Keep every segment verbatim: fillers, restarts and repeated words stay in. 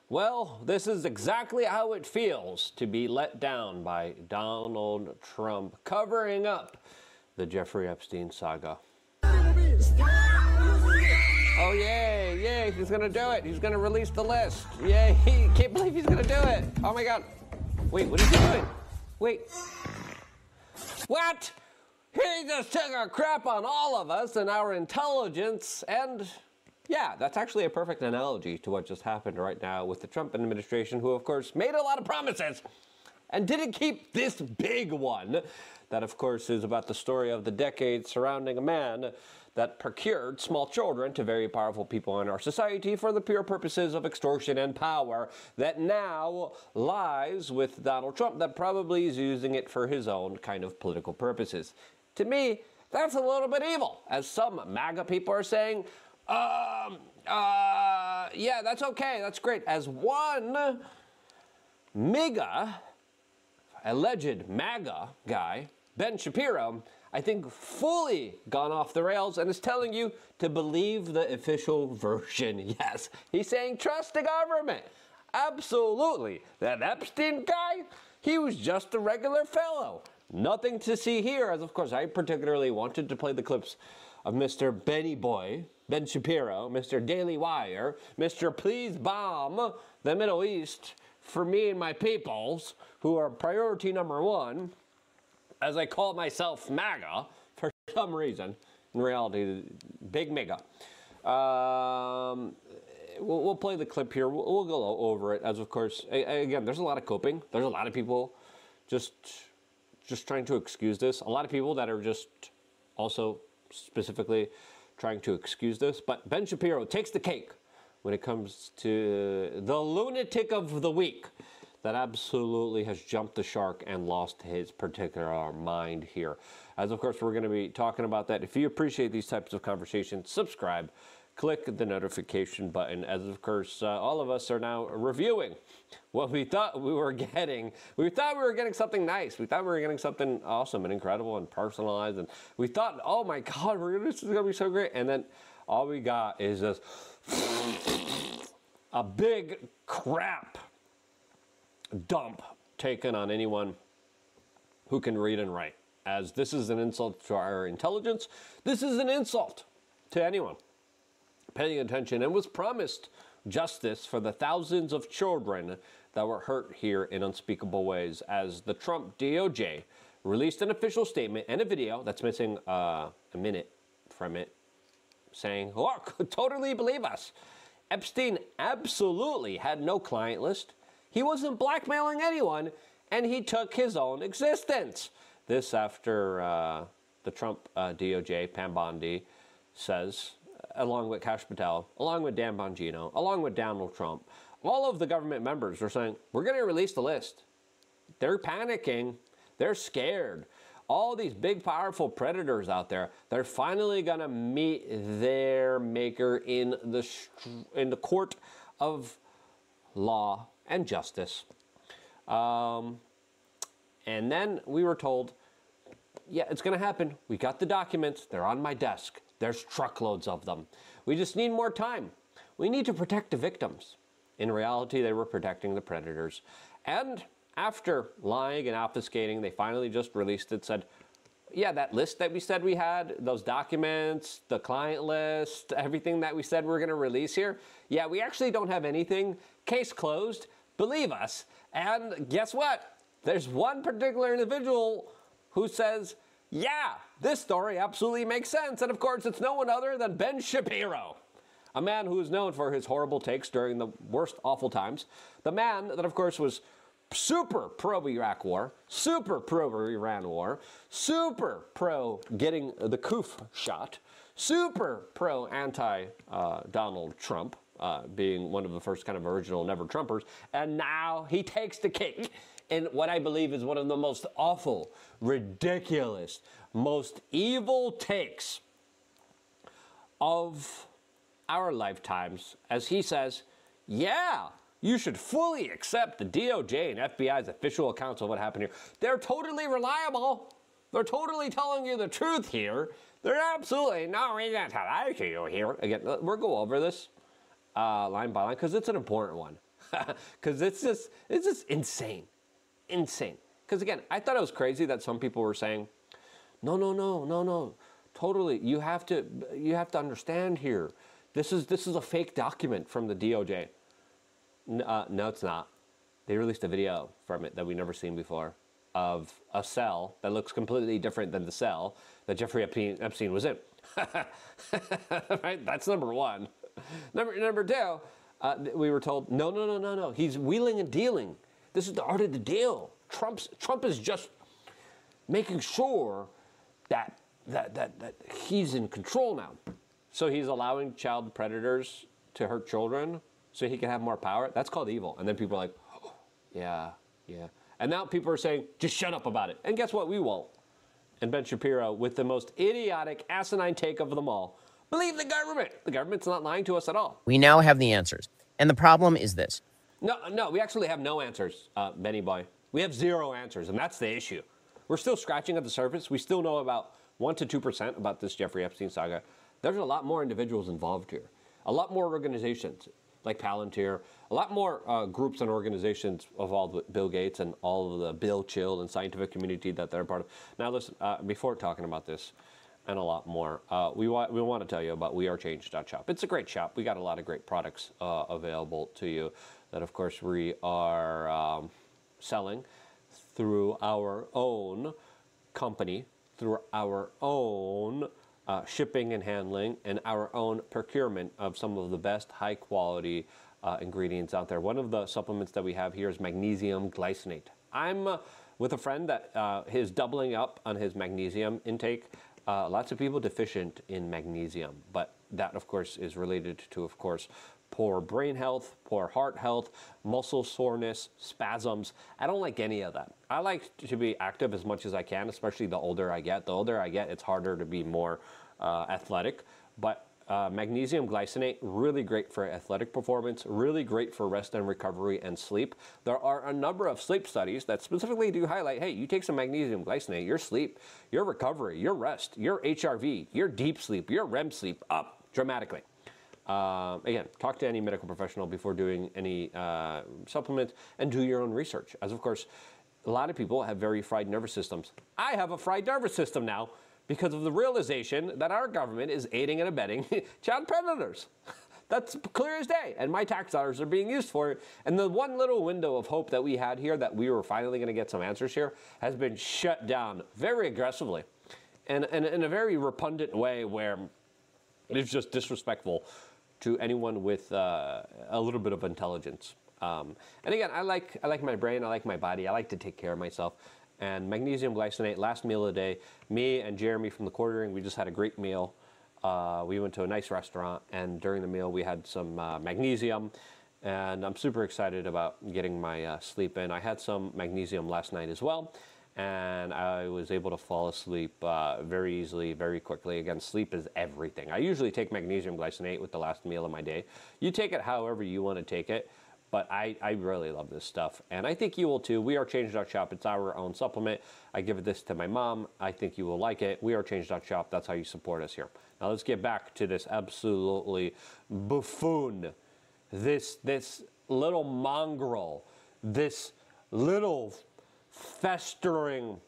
Well, this is exactly how it feels to be let down by Donald Trump covering up the Jeffrey Epstein saga. Oh, yay, yay, he's gonna do it. He's gonna release the list. Yay, he can't believe he's gonna do it. Oh my God. Wait, what is he doing? Wait. What? He just took a crap on all of us and our intelligence, and yeah, that's actually a perfect analogy to what just happened right now with the Trump administration, who, of course, made a lot of promises and didn't keep this big one. That, of course, is about the story of the decade surrounding a man that procured small children to very powerful people in our society for the pure purposes of extortion and power, that now lies with Donald Trump, that probably is using it for his own kind of political purposes. To me, that's a little bit evil, as some MAGA people are saying. Um, uh, yeah, that's okay, that's great. As one MAGA, alleged MAGA guy, Ben Shapiro, I think fully gone off the rails and is telling you to believe the official version. Yes, he's saying trust the government. Absolutely. That Epstein guy, he was just a regular fellow. Nothing to see here, as of course I particularly wanted to play the clips of Mister Benny Boy, Ben Shapiro, Mister Daily Wire, Mister Please Bomb the Middle East for me and my peoples, who are priority number one, as I call myself MAGA for some reason. In reality, big MAGA. Um, we'll, we'll play the clip here. We'll, we'll go over it, as of course, again, there's a lot of coping. There's a lot of people just, just trying to excuse this. A lot of people that are just also specifically trying to excuse this. But Ben Shapiro takes the cake when it comes to the lunatic of the week that absolutely has jumped the shark and lost his particular mind here. As of course, we're going to be talking about that. If you appreciate these types of conversations, subscribe, click the notification button, as of course, uh, all of us are now reviewing what we thought we were getting. We thought we were getting something nice. We thought we were getting something awesome and incredible and personalized. And we thought, oh my God, we're gonna, this is going to be so great. And then all we got is just a big crap dump taken on anyone who can read and write. As this is an insult to our intelligence, this is an insult to anyone paying attention, and was promised justice for the thousands of children that were hurt here in unspeakable ways, as the Trump D O J released an official statement and a video that's missing uh, a minute from it, saying, look, totally believe us. Epstein absolutely had no client list. He wasn't blackmailing anyone, and he took his own existence. This after uh, the Trump uh, D O J, Pam Bondi, says, along with Kash Patel, along with Dan Bongino, along with Donald Trump, all of the government members are saying, we're going to release the list. They're panicking. They're scared. All these big, powerful predators out there, they're finally going to meet their maker in the, in the court of law and justice. Um, and then we were told, yeah, it's going to happen. We got the documents. They're on my desk. There's truckloads of them. We just need more time. We need to protect the victims. In reality, they were protecting the predators. And after lying and obfuscating, they finally just released it, said, yeah, that list that we said we had, those documents, the client list, everything that we said we we're going to release here, yeah, we actually don't have anything. Case closed. Believe us. And guess what? There's one particular individual who says, yeah, this story absolutely makes sense. And of course, it's no one other than Ben Shapiro, a man who is known for his horrible takes during the worst awful times. The man that, of course, was super pro-Iraq war, super pro-Iran war, super pro getting the Kuf shot, super pro-anti-Donald uh, Trump, uh, being one of the first kind of original never-Trumpers. And now he takes the cake in what I believe is one of the most awful, ridiculous, most evil takes of our lifetimes, as he says, yeah, you should fully accept the D O J and F B I's official accounts of what happened here. They're totally reliable. They're totally telling you the truth here. There's absolutely no reason to lie to you here. Again, we'll go over this uh, line by line because it's an important one. because it's just it's just insane, insane. Because again, I thought it was crazy that some people were saying, no, no, no, no, no, totally. You have to you have to understand here. This is this is a fake document from the D O J. N- uh, no, it's not. They released a video from it that we've never seen before of a cell that looks completely different than the cell that Jeffrey Epstein was in. Right? That's number one. Number number two, uh, we were told, no, no, no, no, no. He's wheeling and dealing. This is the art of the deal. Trump's Trump is just making sure that that that that he's in control now. So he's allowing child predators to hurt children so he can have more power. That's called evil. And then people are like, oh, yeah, yeah. And now people are saying, just shut up about it. And guess what? We won't. And Ben Shapiro, with the most idiotic, asinine take of them all, believe the government. The government's not lying to us at all. We now have the answers. And the problem is this. No, no, we actually have no answers, uh, Benny Boy. We have zero answers, and that's the issue. We're still scratching at the surface. We still know about one to two percent about this Jeffrey Epstein saga. There's a lot more individuals involved here. A lot more organizations like Palantir, a lot more uh, groups and organizations involved with Bill Gates and all of the Bill Chill and scientific community that they're part of. Now listen, uh, before talking about this and a lot more, uh, we, wa- we want to tell you about we are change dot shop. It's a great shop. We got a lot of great products uh, available to you that, of course, we are um, selling through our own company, through our own uh, shipping and handling, and our own procurement of some of the best high quality uh, ingredients out there. One of the supplements that we have here is magnesium glycinate. I'm uh, with a friend that uh, is doubling up on his magnesium intake. Uh, lots of people deficient in magnesium, but that, of course, is related to, of course, poor brain health, poor heart health, muscle soreness, spasms. I don't like any of that. I like to be active as much as I can, especially the older I get. The older I get, it's harder to be more uh, athletic. But uh, magnesium glycinate, really great for athletic performance, really great for rest and recovery and sleep. There are a number of sleep studies that specifically do highlight, hey, you take some magnesium glycinate, your sleep, your recovery, your rest, your H R V, your deep sleep, your R E M sleep up dramatically. Uh, again, talk to any medical professional before doing any uh, supplement, and do your own research. As of course, a lot of people have very fried nervous systems. I have a fried nervous system now because of the realization that our government is aiding and abetting child predators. That's clear as day, and my tax dollars are being used for it. And the one little window of hope that we had here, that we were finally going to get some answers here, has been shut down very aggressively, and, and in a very repugnant way where it's just disrespectful to anyone with uh, a little bit of intelligence. Um, and again, I like I like my brain, I like my body, I like to take care of myself. And magnesium glycinate, last meal of the day, me and Jeremy from the Quartering, we just had a great meal. Uh, we went to a nice restaurant, and during the meal we had some uh, magnesium, and I'm super excited about getting my uh, sleep in. I had some magnesium last night as well, and I was able to fall asleep uh, very easily, very quickly. Again, sleep is everything. I usually take magnesium glycinate with the last meal of my day. You take it however you want to take it, but I, I really love this stuff, and I think you will too. We are change dot shop. It's our own supplement. I give this to my mom. I think you will like it. We are change dot shop. That's how you support us here. Now let's get back to this absolutely buffoon, this, this little mongrel, this little festering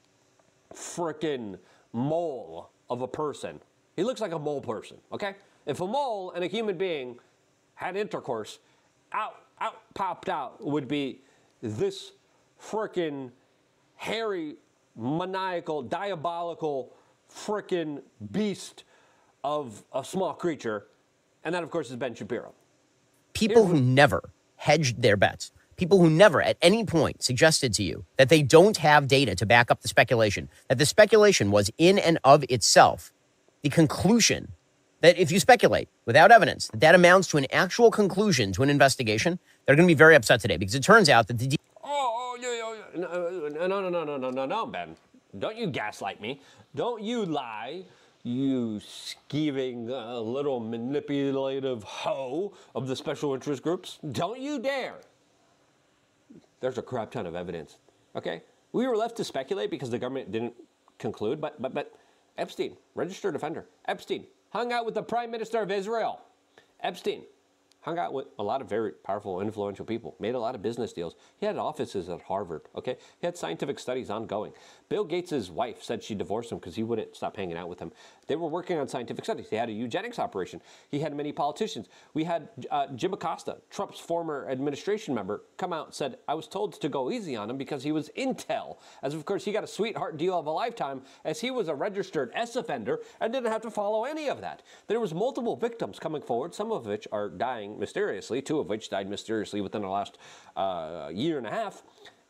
frickin' mole of a person. He looks like a mole person, okay? If a mole and a human being had intercourse, out, out, popped out would be this frickin' hairy, maniacal, diabolical frickin' beast of a small creature. And that, of course, is Ben Shapiro. People who never hedged their bets, people who never at any point suggested to you that they don't have data to back up the speculation, that the speculation was in and of itself the conclusion, that if you speculate without evidence, that, that amounts to an actual conclusion to an investigation, they're going to be very upset today, because it turns out that the... Oh, oh yeah, yeah, no, no, no, no, no, no, no, no, Ben. Don't you gaslight me. Don't you lie, you scheming uh, little manipulative hoe of the special interest groups. Don't you dare. There's a crap ton of evidence, okay? We were left to speculate because the government didn't conclude, but but but Epstein, registered offender, Epstein, hung out with the Prime Minister of Israel. Epstein hung out with a lot of very powerful, influential people, made a lot of business deals. He had offices at Harvard, okay? He had scientific studies ongoing. Bill Gates' wife said she divorced him because he wouldn't stop hanging out with him. They were working on scientific studies. He had a eugenics operation. He had many politicians. We had uh, Jim Acosta, Trump's former administration member, come out and said, I was told to go easy on him because he was intel. As of course, he got a sweetheart deal of a lifetime as he was a registered S offender and didn't have to follow any of that. There was multiple victims coming forward, some of which are dying mysteriously, two of which died mysteriously within the last uh, year and a half.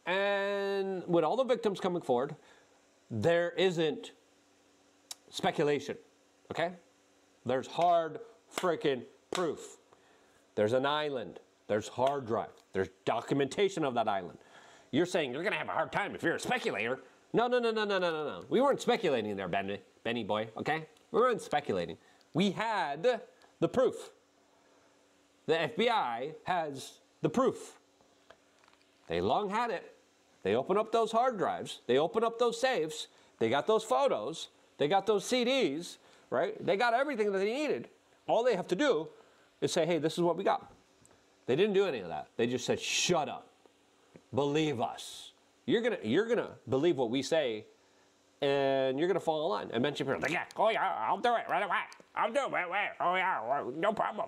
And with all the victims coming forward, there isn't speculation, okay? There's hard freaking proof. There's an island. There's hard drive. There's documentation of that island. You're saying you're going to have a hard time if you're a speculator. No, no, no, no, no, no, no, no. We weren't speculating there, Benny, Benny boy, okay? We weren't speculating. We had the proof. The F B I has the proof. They long had it. They open up those hard drives. They open up those safes. They got those photos. They got those C Ds, right? They got everything that they needed. All they have to do is say, hey, this is what we got. They didn't do any of that. They just said, shut up. Believe us. You're gonna, you're gonna believe what we say, and you're gonna fall in line. And Ben Shapiro, like, yeah, oh yeah, I'll do it right away. I'll do it right away. Oh yeah, no problem.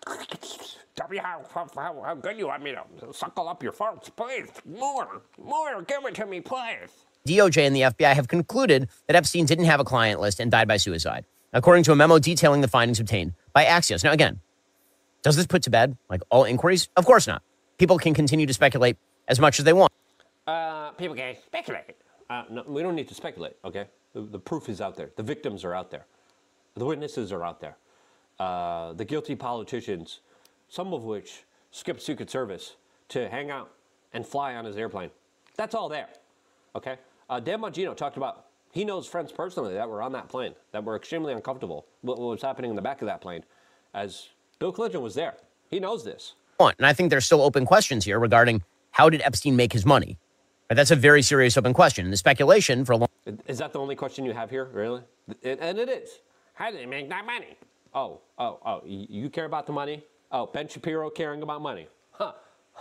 Tell me how, how, how good you want me to suckle up your farts, please. More, more, give it to me, please. D O J and the F B I have concluded that Epstein didn't have a client list and died by suicide, according to a memo detailing the findings obtained by Axios. Now, again, does this put to bed, like, all inquiries? Of course not. People can continue to speculate as much as they want. Uh, people can speculate. Uh, no, we don't need to speculate, okay? The, the proof is out there. The victims are out there. The witnesses are out there. Uh, the guilty politicians, some of which skipped Secret Service to hang out and fly on his airplane. That's all there, okay? Uh, Dan Bongino talked about, he knows friends personally that were on that plane, that were extremely uncomfortable, what, what was happening in the back of that plane, as Bill Clinton was there. He knows this. And I think there's still open questions here regarding how did Epstein make his money? But that's a very serious open question. And the speculation for a long... Is that the only question you have here, really? It, and it is. How did he make that money? Oh, oh, oh, you care about the money? Oh, Ben Shapiro caring about money. Huh.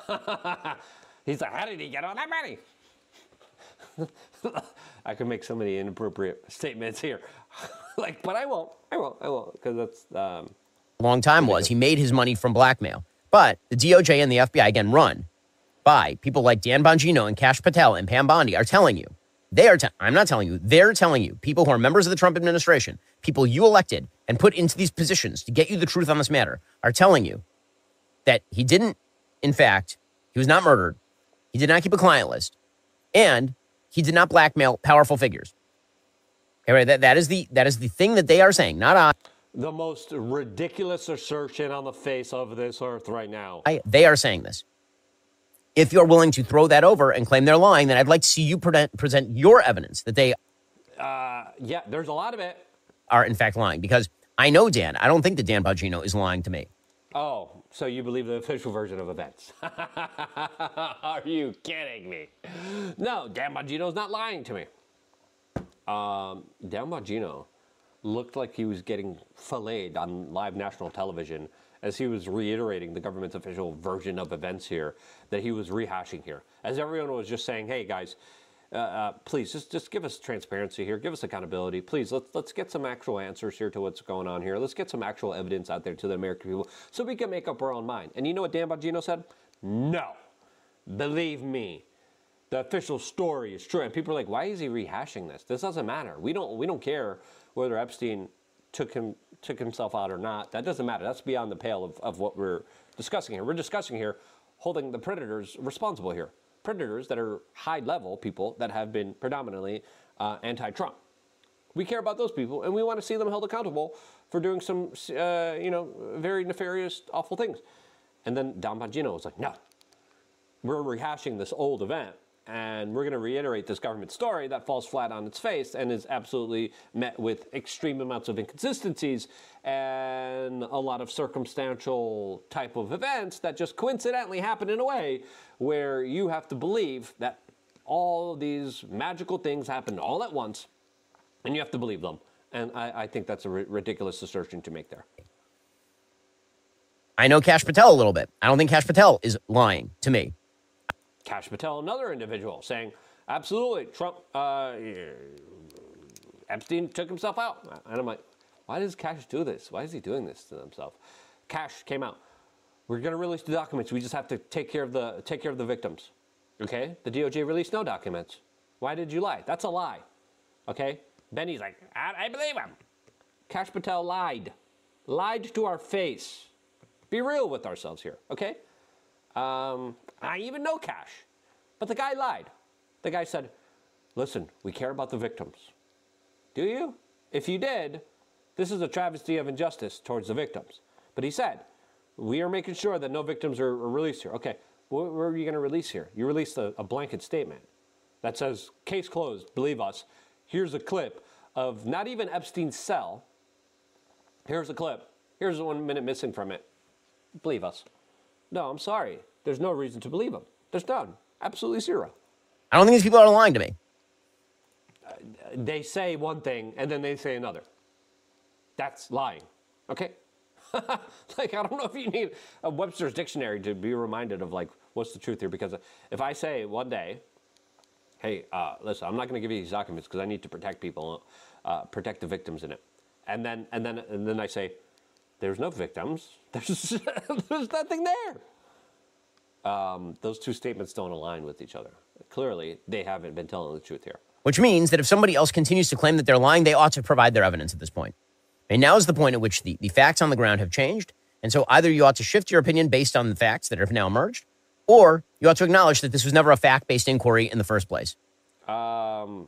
He's like, how did he get all that money? I could make so many inappropriate statements here. Like, but I won't. I won't. I won't, because that's... Um, long time was he made his money from blackmail. But the D O J and the F B I, again, run by people like Dan Bongino and Kash Patel and Pam Bondi are telling you, they are, te- I'm not telling you, they're telling you, people who are members of the Trump administration, people you elected and put into these positions to get you the truth on this matter, are telling you that he didn't, in fact, he was not murdered, he did not keep a client list, and he did not blackmail powerful figures. Okay, right? That, that, is the, that is the thing that they are saying, not I. The most ridiculous assertion on the face of this earth right now. I, they are saying this. If you're willing to throw that over and claim they're lying, then I'd like to see you pre- present your evidence that they uh, yeah, there's a lot of it. Are in fact lying. Because I know Dan. I don't think that Dan Bongino is lying to me. Oh, so you believe the official version of events? Are you kidding me? No, Dan Bongino's not lying to me. Um, Dan Bongino looked like he was getting filleted on live national television as he was reiterating the government's official version of events here that he was rehashing here. As everyone was just saying, hey, guys, uh, uh, please, just, just give us transparency here. Give us accountability. Please, let's, let's get some actual answers here to what's going on here. Let's get some actual evidence out there to the American people so we can make up our own mind. And you know what Dan Bongino said? No. Believe me. The official story is true. And people are like, why is he rehashing this? This doesn't matter. We don't, we don't care whether Epstein took him took himself out or not. That doesn't matter. That's beyond the pale of, of what we're discussing here. We're discussing here holding the predators responsible here. Predators that are high-level people that have been predominantly uh, anti-Trump. We care about those people, and we want to see them held accountable for doing some, uh, you know, very nefarious, awful things. And then Dan Bongino was like, no, we're rehashing this old event, and we're going to reiterate this government story that falls flat on its face and is absolutely met with extreme amounts of inconsistencies and a lot of circumstantial type of events that just coincidentally happen in a way where you have to believe that all these magical things happened all at once, and you have to believe them. And I, I think that's a r- ridiculous assertion to make there. I know Kash Patel a little bit. I don't think Kash Patel is lying to me. Kash Patel, another individual, saying, absolutely, Trump, uh, Epstein took himself out. And I'm like, why does Kash do this? Why is he doing this to himself? Kash came out. We're going to release the documents. We just have to take care of the take care of the victims. Okay? The D O J released no documents. Why did you lie? That's a lie. Okay? Benny's like, I, I believe him. Kash Patel lied. Lied to our face. Be real with ourselves here. Okay? Um, I even know Kash. But the guy lied. The guy said, listen, we care about the victims. Do you? If you did, this is a travesty of injustice towards the victims. But he said, we are making sure that no victims are, are released here. Okay, what, what are you going to release here? You released a, a blanket statement that says, case closed, believe us. Here's a clip of not even Epstein's cell. Here's a clip. Here's the one minute missing from it. Believe us. No, I'm sorry. There's no reason to believe him. There's none. Absolutely zero. I don't think these people are lying to me. Uh, they say one thing and then they say another. That's lying. Okay? Like, I don't know if you need a Webster's dictionary to be reminded of, like, what's the truth here. Because if I say one day, hey, uh, listen, I'm not going to give you these documents because I need to protect people, uh, protect the victims in it. And then, and then, and then I say, there's no victims. There's, there's nothing there. Um, those two statements don't align with each other. Clearly, they haven't been telling the truth here. Which means that if somebody else continues to claim that they're lying, they ought to provide their evidence at this point. And now is the point at which the, the facts on the ground have changed. And so either you ought to shift your opinion based on the facts that have now emerged, or you ought to acknowledge that this was never a fact-based inquiry in the first place. Um,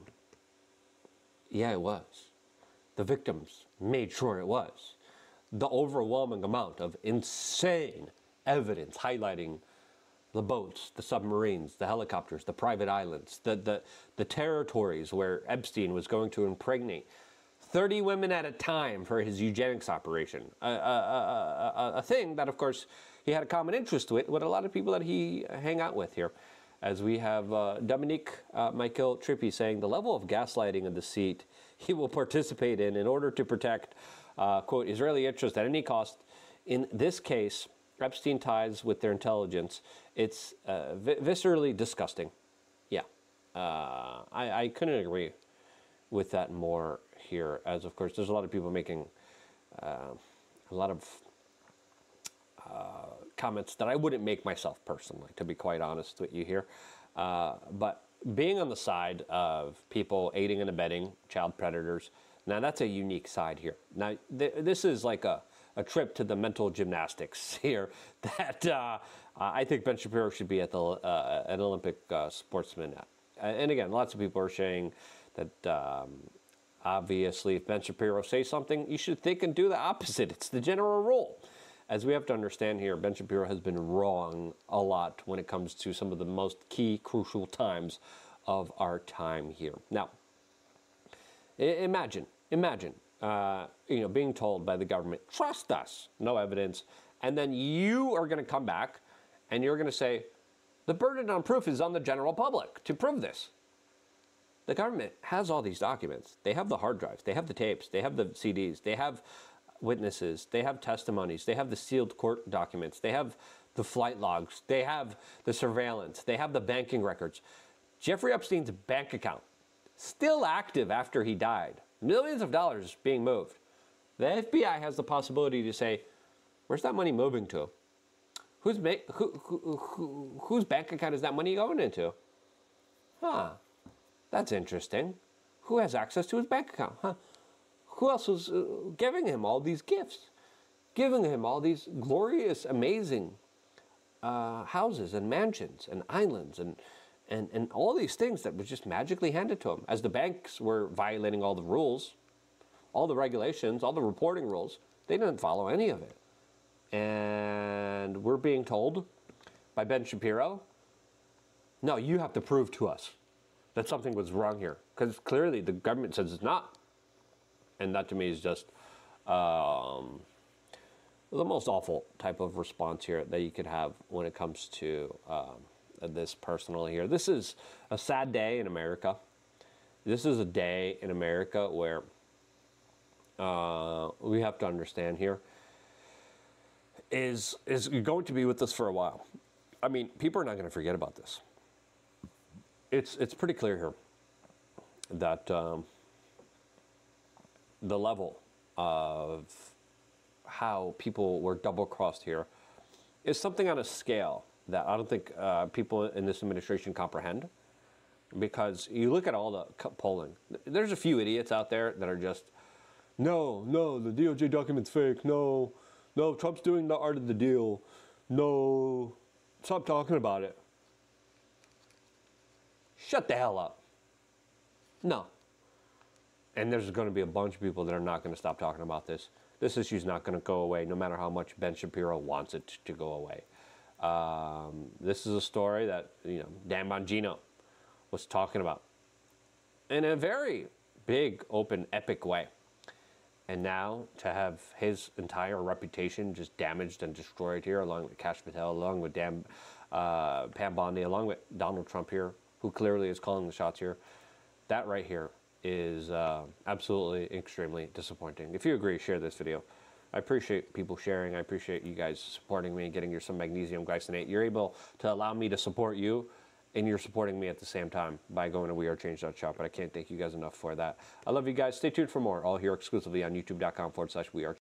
yeah, it was. The victims made sure it was. The overwhelming amount of insane evidence highlighting the boats, the submarines, the helicopters, the private islands, the, the, the territories where Epstein was going to impregnate thirty women at a time for his eugenics operation. A, a, a, a, a thing that, of course, he had a common interest with, with a lot of people that he hang out with here. As we have uh, Dominique uh, Michael Trippi saying, the level of gaslighting and deceit he will participate in in order to protect, uh, quote, Israeli interests at any cost. In this case, Epstein ties with their intelligence. It's uh, vi- viscerally disgusting. Yeah. Uh, I, I couldn't agree with that more here, as of course there's a lot of people making uh, a lot of uh, comments that I wouldn't make myself personally, to be quite honest with you here. Uh, but being on the side of people aiding and abetting child predators, now that's a unique side here. Now th- this is like a, a trip to the mental gymnastics here that uh, I think Ben Shapiro should be at the uh, an Olympic uh, sportsman at. And again, lots of people are saying that um, obviously, if Ben Shapiro says something, you should think and do the opposite. It's the general rule. As we have to understand here, Ben Shapiro has been wrong a lot when it comes to some of the most key, crucial times of our time here. Now, imagine, imagine, uh, you know, being told by the government, trust us, no evidence, and then you are going to come back and you're going to say, the burden on proof is on the general public to prove this. The government has all these documents. They have the hard drives. They have the tapes. They have the C Ds. They have witnesses. They have testimonies. They have the sealed court documents. They have the flight logs. They have the surveillance. They have the banking records. Jeffrey Epstein's bank account, still active after he died. Millions of dollars being moved. The F B I has the possibility to say, where's that money moving to? Who's ma- who, who, who, whose bank account is that money going into? Huh. That's interesting. Who has access to his bank account? Huh? Who else was uh, giving him all these gifts? Giving him all these glorious, amazing uh, houses and mansions and islands and, and, and all these things that were just magically handed to him as the banks were violating all the rules, all the regulations, all the reporting rules. They didn't follow any of it. And we're being told by Ben Shapiro, no, you have to prove to us that something was wrong here, because clearly the government says it's not. And that to me is just um, the most awful type of response here that you could have when it comes to um, this personally here. This is a sad day in America. This is a day in America where uh, we have to understand here. is is going to be with us for a while. I mean, people are not going to forget about this. It's it's pretty clear here that um, the level of how people were double-crossed here is something on a scale that I don't think uh, people in this administration comprehend. Because you look at all the polling, there's a few idiots out there that are just, no, no, the D O J document's fake, no, no, Trump's doing the art of the deal, no, stop talking about it. Shut the hell up. No. And there's going to be a bunch of people that are not going to stop talking about this. This issue's not going to go away, no matter how much Ben Shapiro wants it to go away. Um, this is a story that, you know, Dan Bongino was talking about in a very big, open, epic way. And now to have his entire reputation just damaged and destroyed here, along with Kash Patel, along with Dan, uh, Pam Bondi, along with Donald Trump here, who clearly is calling the shots here, that right here is uh, absolutely extremely disappointing. If you agree, share this video. I appreciate people sharing. I appreciate you guys supporting me and getting your some magnesium glycinate. You're able to allow me to support you, and you're supporting me at the same time by going to we are change dot shop. But I can't thank you guys enough for that. I love you guys. Stay tuned for more, all here exclusively on youtube dot com forward slash we are